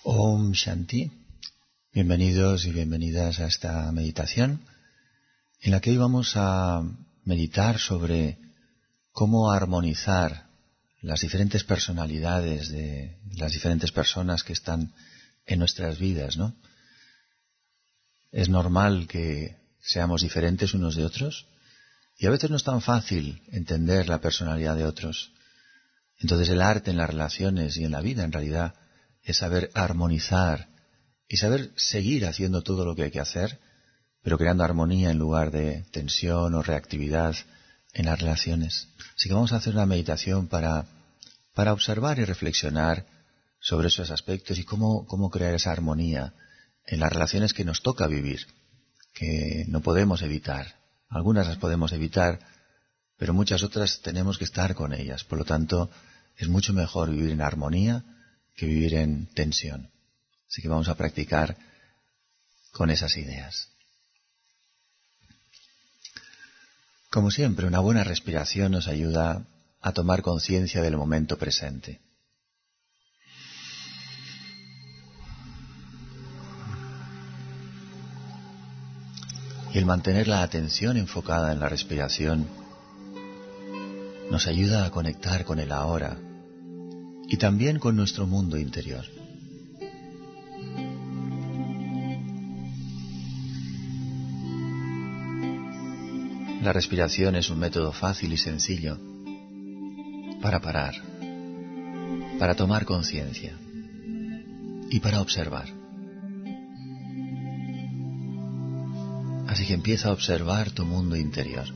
Om Shanti. Bienvenidos y bienvenidas a esta meditación en la que hoy vamos a meditar sobre cómo armonizar las diferentes personalidades de las diferentes personas que están en nuestras vidas, ¿no? Es normal que seamos diferentes unos de otros y a veces no es tan fácil entender la personalidad de otros. Entonces el arte en las relaciones y en la vida en realidad es saber armonizar y saber seguir haciendo todo lo que hay que hacer, pero creando armonía en lugar de tensión o reactividad en las relaciones. Así que vamos a hacer una meditación para observar y reflexionar sobre esos aspectos y cómo crear esa armonía en las relaciones que nos toca vivir, que no podemos evitar. Algunas las podemos evitar, pero muchas otras tenemos que estar con ellas. Por lo tanto, es mucho mejor vivir en armonía que vivir en tensión. Así que vamos a practicar con esas ideas. Como siempre, una buena respiración nos ayuda a tomar conciencia del momento presente. Y el mantener la atención enfocada en la respiración nos ayuda a conectar con el ahora y también con nuestro mundo interior. La respiración es un método fácil y sencillo para parar, para tomar conciencia y para observar. Así que empieza a observar tu mundo interior.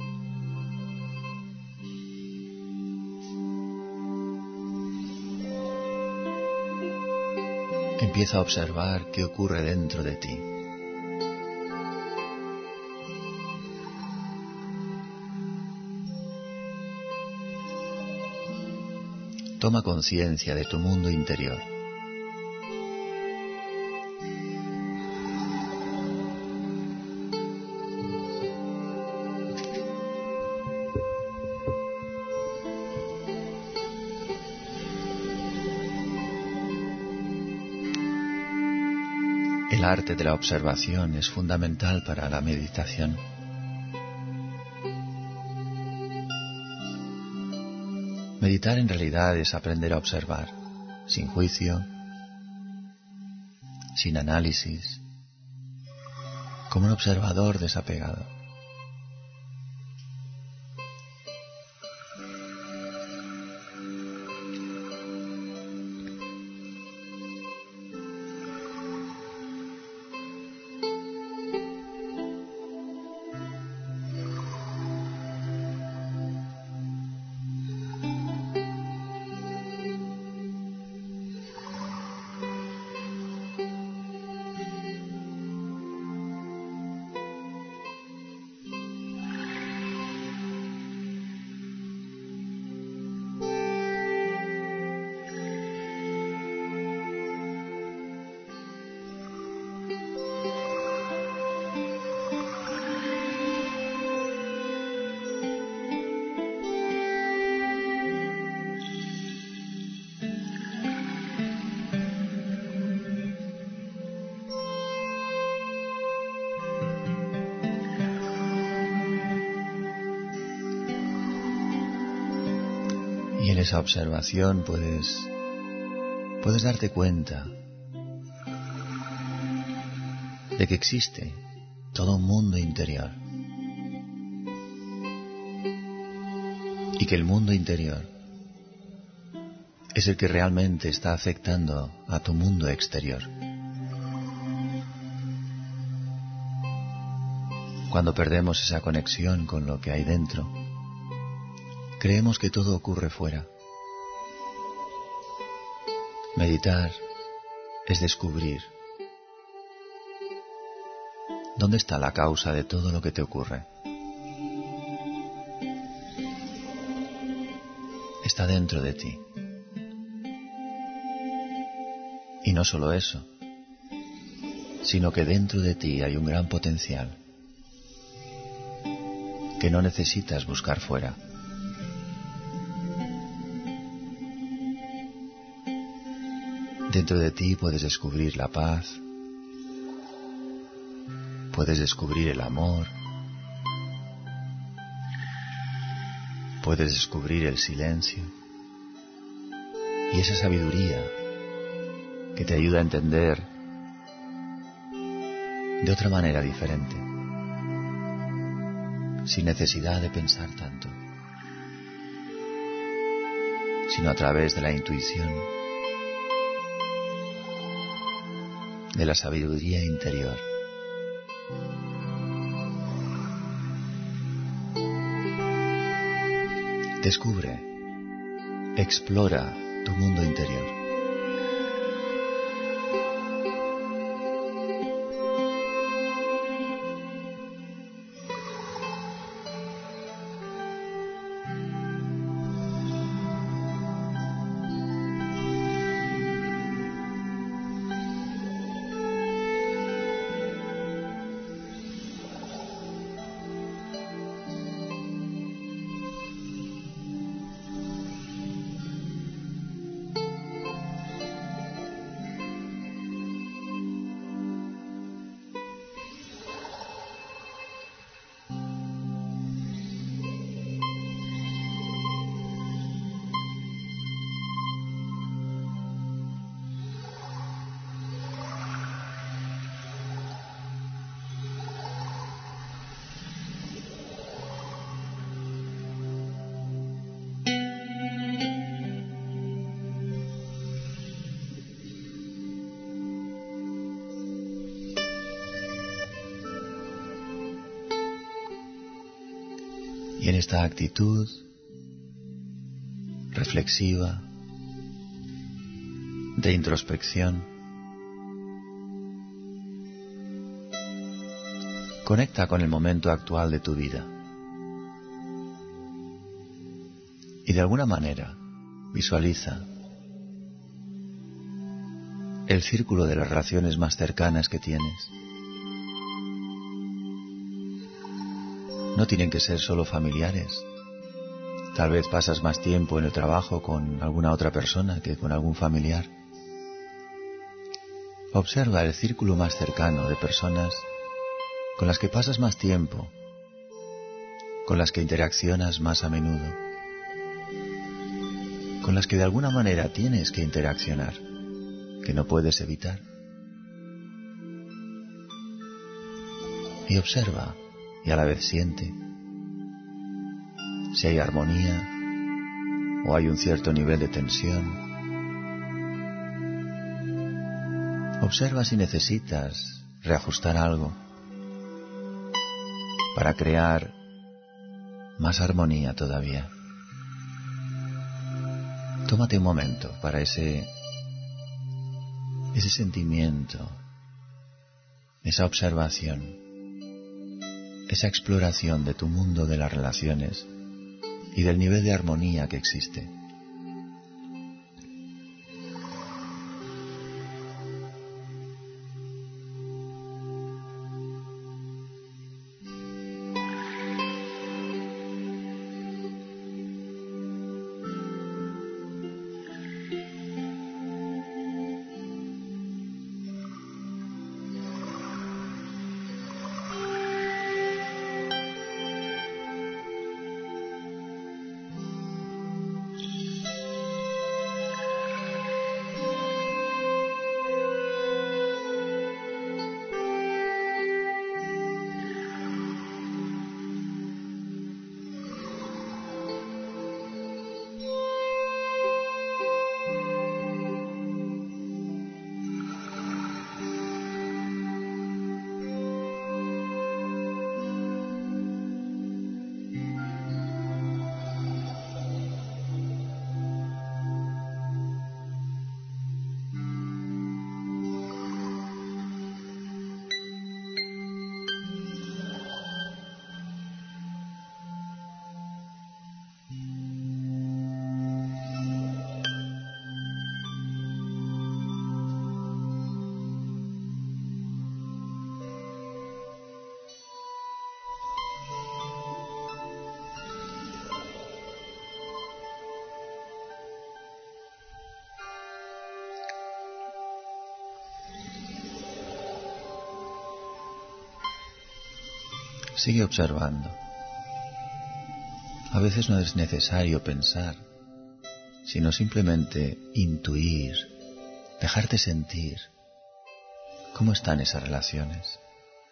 Empieza a observar qué ocurre dentro de ti. Toma conciencia de tu mundo interior. El arte de la observación es fundamental para la meditación. Meditar en realidad es aprender a observar, sin juicio, sin análisis, como un observador desapegado. Y en esa observación puedes darte cuenta de que existe todo un mundo interior y que el mundo interior es el que realmente está afectando a tu mundo exterior. Cuando perdemos esa conexión con lo que hay dentro, creemos que todo ocurre fuera. Meditar es descubrir dónde está la causa de todo lo que te ocurre. Está dentro de ti. Y no solo eso, sino que dentro de ti hay un gran potencial que no necesitas buscar fuera. Dentro de ti puedes descubrir la paz, puedes descubrir el amor, puedes descubrir el silencio y esa sabiduría que te ayuda a entender de otra manera diferente, sin necesidad de pensar tanto, sino a través de la intuición, de la sabiduría interior. Descubre, explora tu mundo interior. Y en esta actitud reflexiva, de introspección, conecta con el momento actual de tu vida y de alguna manera visualiza el círculo de las relaciones más cercanas que tienes. No tienen que ser solo familiares. Tal vez pasas más tiempo en el trabajo con alguna otra persona que con algún familiar. Observa el círculo más cercano de personas con las que pasas más tiempo, con las que interaccionas más a menudo, con las que de alguna manera tienes que interaccionar, que no puedes evitar. Y observa y a la vez siente si hay armonía o hay un cierto nivel de tensión. Observa si necesitas reajustar algo para crear más armonía todavía. Tómate un momento para ese sentimiento, esa observación, esa exploración de tu mundo de las relaciones y del nivel de armonía que existe. Sigue observando. A veces no es necesario pensar, sino simplemente intuir, dejarte sentir cómo están esas relaciones.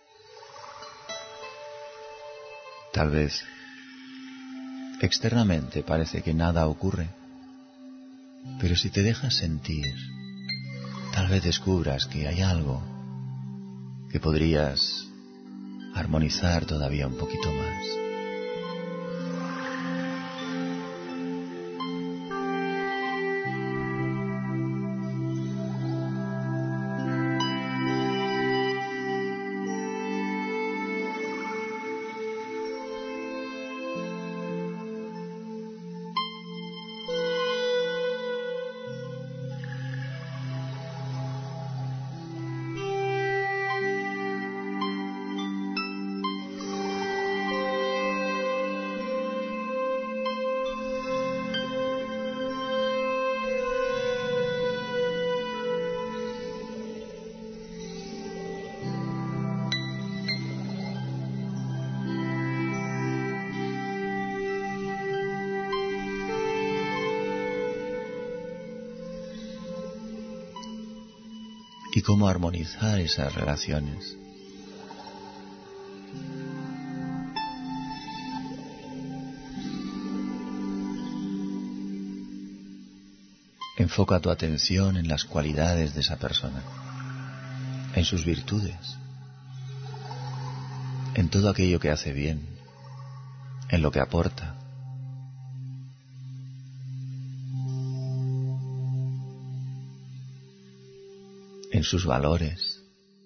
Tal vez externamente parece que nada ocurre, pero si te dejas sentir, tal vez descubras que hay algo que podrías armonizar todavía un poquito más. Y cómo armonizar esas relaciones. Enfoca tu atención en las cualidades de esa persona, en sus virtudes, en todo aquello que hace bien, en lo que aporta. En sus valores.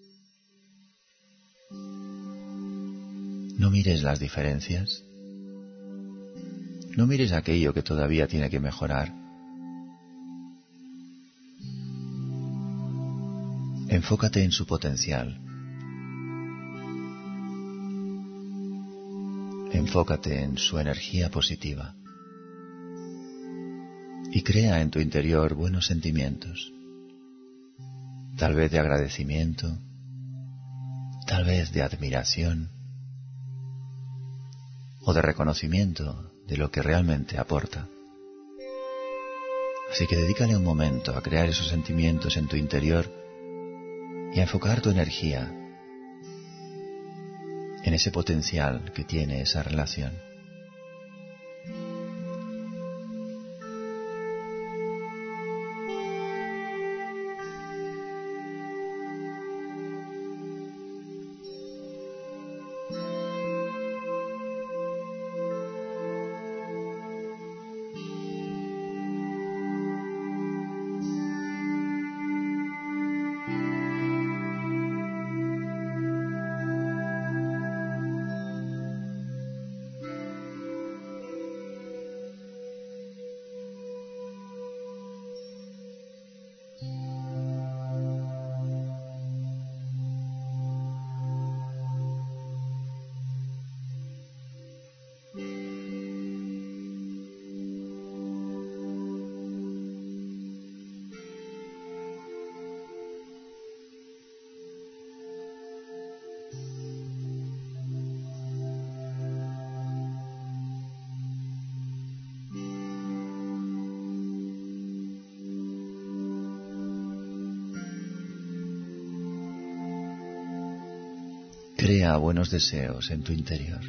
No mires las diferencias. No mires aquello que todavía tiene que mejorar. Enfócate en su potencial. Enfócate en su energía positiva. Y crea en tu interior buenos sentimientos. Tal vez de agradecimiento, tal vez de admiración o de reconocimiento de lo que realmente aporta. Así que dedícale un momento a crear esos sentimientos en tu interior y a enfocar tu energía en ese potencial que tiene esa relación. Crea buenos deseos en tu interior.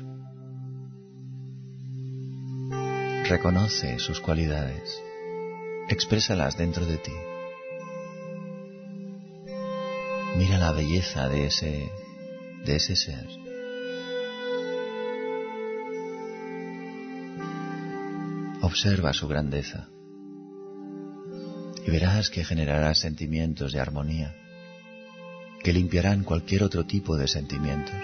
Reconoce sus cualidades. Exprésalas dentro de ti. Mira la belleza de ese ser. Observa su grandeza y verás que generará sentimientos de armonía que limpiarán cualquier otro tipo de sentimientos.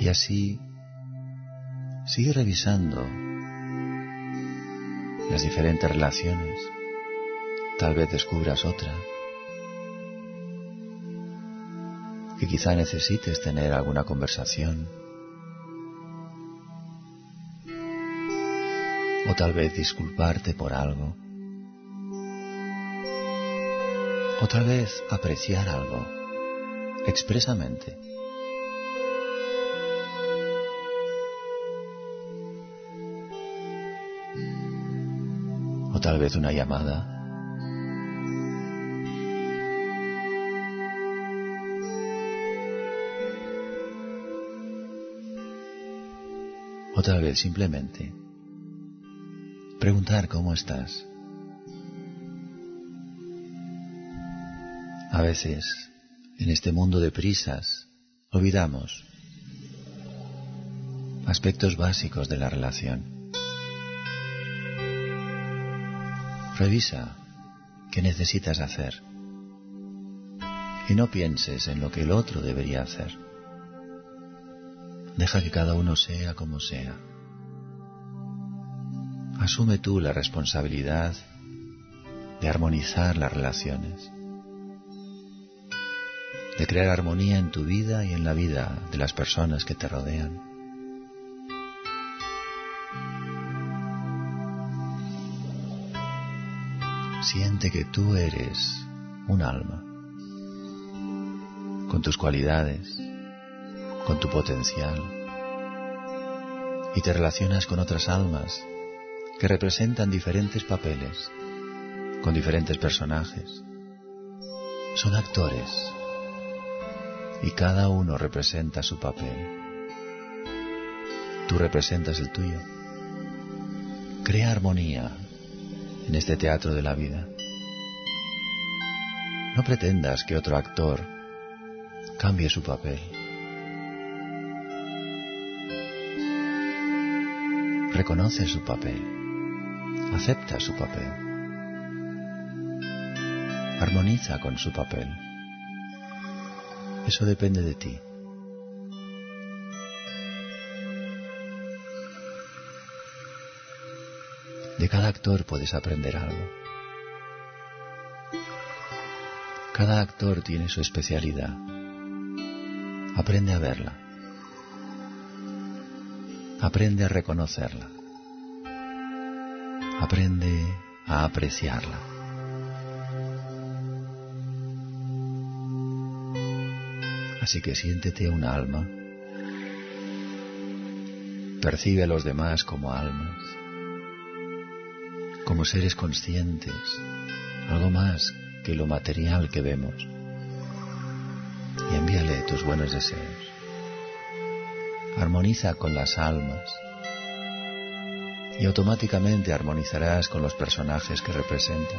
Y así sigue revisando las diferentes relaciones. Tal vez descubras otra que quizá necesites tener alguna conversación, o tal vez disculparte por algo, o tal vez apreciar algo expresamente. O tal vez una llamada. O tal vez simplemente preguntar cómo estás. A veces, en este mundo de prisas, olvidamos aspectos básicos de la relación. Revisa qué necesitas hacer y no pienses en lo que el otro debería hacer. Deja que cada uno sea como sea. Asume tú la responsabilidad de armonizar las relaciones, de crear armonía en tu vida y en la vida de las personas que te rodean. Siente que tú eres un alma, con tus cualidades, con tu potencial, y te relacionas con otras almas que representan diferentes papeles, con diferentes personajes. Son actores y cada uno representa su papel. Tú representas el tuyo. Crea armonía en este teatro de la vida. No pretendas que otro actor cambie su papel. Reconoce su papel, acepta su papel, armoniza con su papel. Eso depende de ti. De cada actor puedes aprender algo. Cada actor tiene su especialidad. Aprende a verla. Aprende a reconocerla. Aprende a apreciarla. Así que siéntete un alma. Percibe a los demás como almas, como seres conscientes, algo más que lo material que vemos. Y envíale tus buenos deseos. Armoniza con las almas y automáticamente armonizarás con los personajes que representan.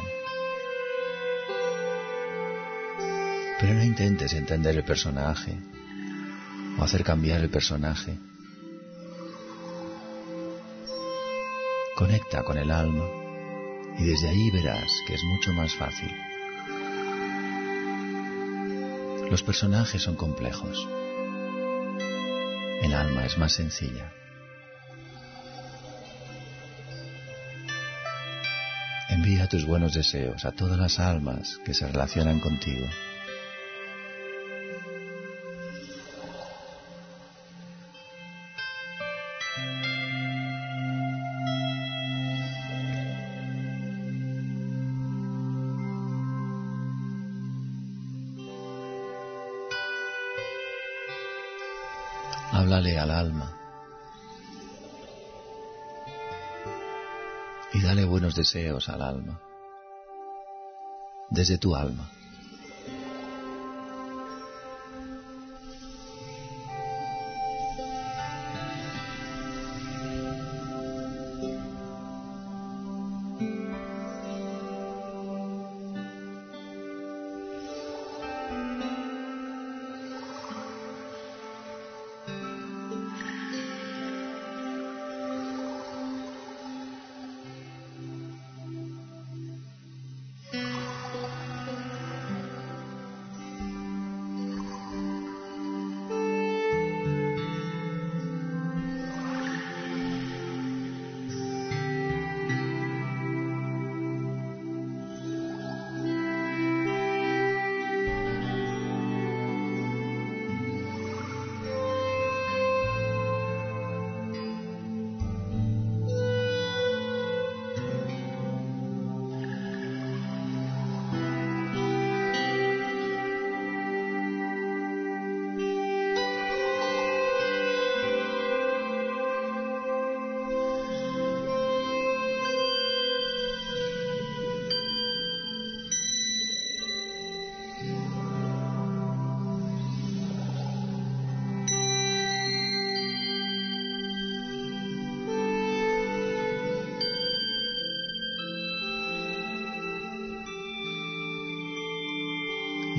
Pero no intentes entender el personaje o hacer cambiar el personaje. Conecta con el alma y desde ahí verás que es mucho más fácil. Los personajes son complejos. El alma es más sencilla. Envía tus buenos deseos a todas las almas que se relacionan contigo. Háblale al alma y dale buenos deseos al alma, desde tu alma.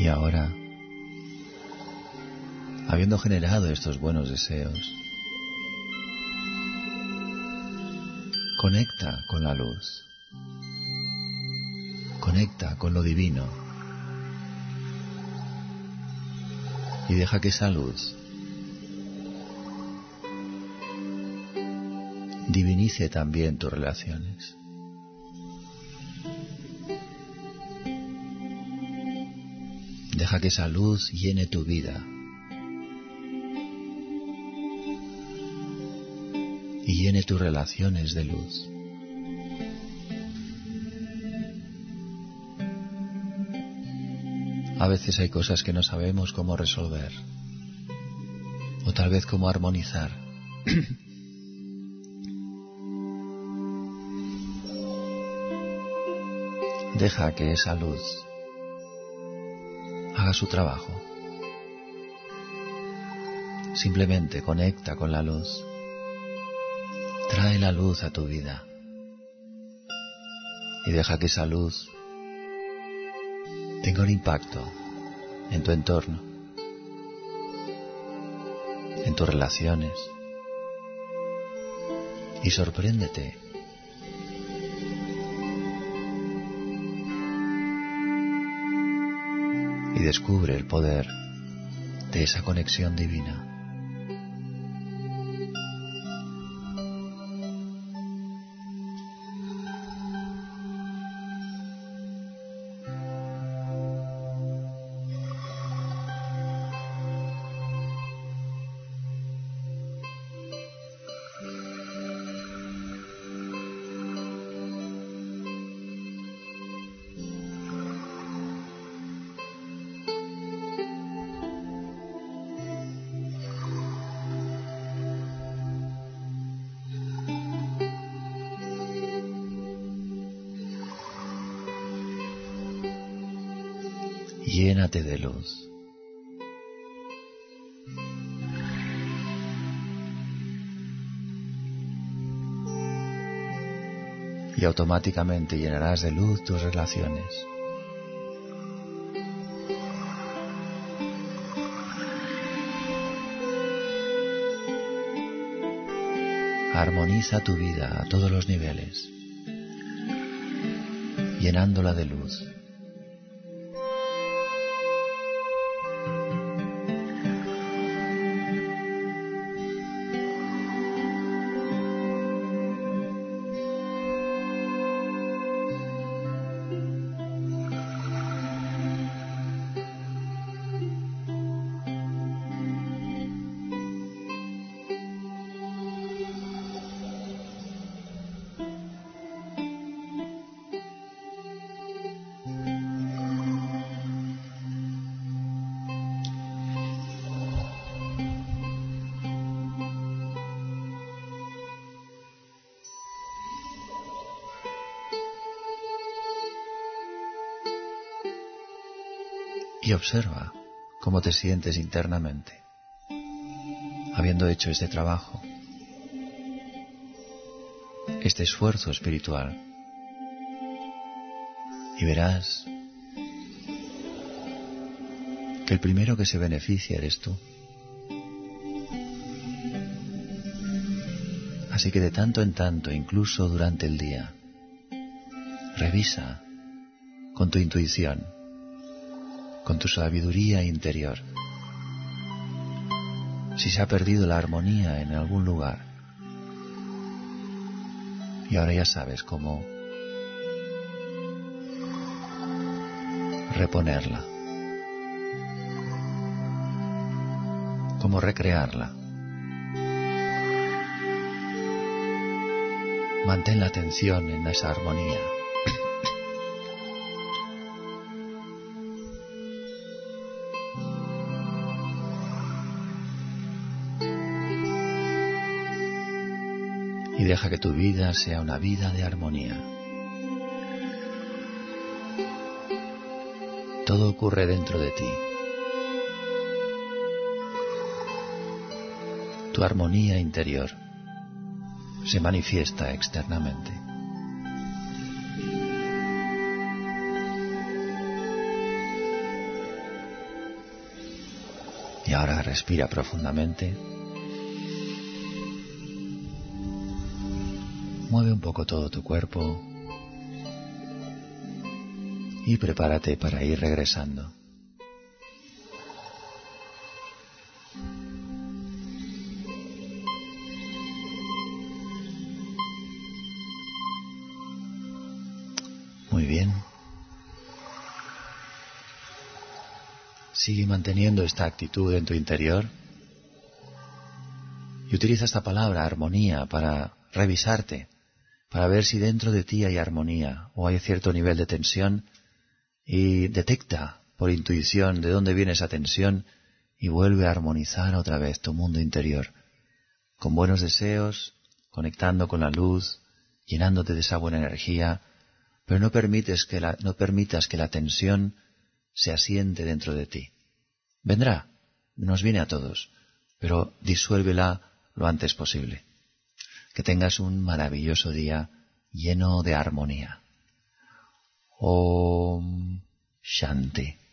Y ahora, habiendo generado estos buenos deseos, conecta con la luz, conecta con lo divino y deja que esa luz divinice también tus relaciones. Deja que esa luz llene tu vida y llene tus relaciones de luz. A veces hay cosas que no sabemos cómo resolver, o tal vez cómo armonizar. Deja que esa luz haga su trabajo. Simplemente conecta con la luz. Trae la luz a tu vida y deja que esa luz tenga un impacto en tu entorno, en tus relaciones, y sorpréndete y descubre el poder de esa conexión divina. Llénate de luz. Y automáticamente llenarás de luz tus relaciones. Armoniza tu vida a todos los niveles, llenándola de luz. Y observa cómo te sientes internamente, habiendo hecho este trabajo, este esfuerzo espiritual. Y verás que el primero que se beneficia eres tú. Así que de tanto en tanto, incluso durante el día, revisa con tu intuición, con tu sabiduría interior, si se ha perdido la armonía en algún lugar. Y ahora ya sabes cómo reponerla, cómo recrearla. Mantén la atención en esa armonía. Y deja que tu vida sea una vida de armonía. Todo ocurre dentro de ti. Tu armonía interior se manifiesta externamente. Y ahora respira profundamente. Mueve un poco todo tu cuerpo. Y prepárate para ir regresando. Muy bien. Sigue manteniendo esta actitud en tu interior y utiliza esta palabra, armonía, para revisarte, para ver si dentro de ti hay armonía o hay cierto nivel de tensión, y detecta por intuición de dónde viene esa tensión y vuelve a armonizar otra vez tu mundo interior, con buenos deseos, conectando con la luz, llenándote de esa buena energía, pero no permitas que la tensión se asiente dentro de ti. Vendrá, nos viene a todos, pero disuélvela lo antes posible. Que tengas un maravilloso día lleno de armonía. Om Shanti.